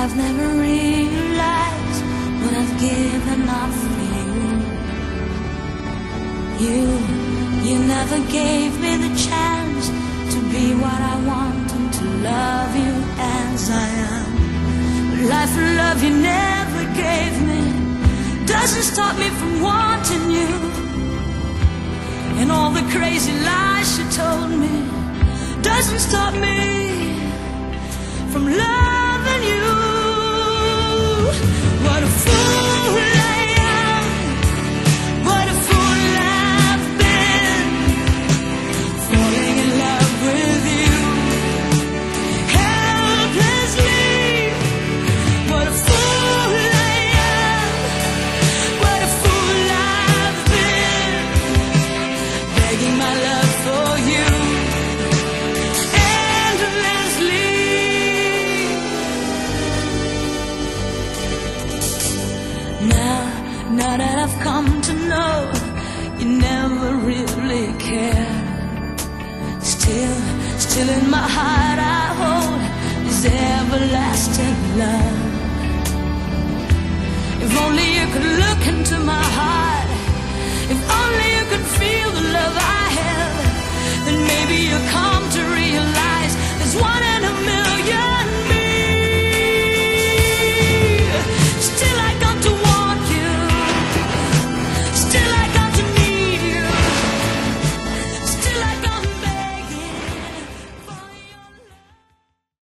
I've never realized what I've given up for you. You never gave me the chance to be what I want and to love you as I am. The life of love you never gave me doesn't stop me from wanting you. And all the crazy lies you told me doesn't stop me from loving you. What a fool I am, what a fool I've been, falling in love with you helplessly. What a fool I am, what a fool I've been, begging my love for you endlessly. Now that I've come to know you never really care, still in my heart I hold this everlasting love. If only you could look into my heart, if only you could feel the love I have, then maybe you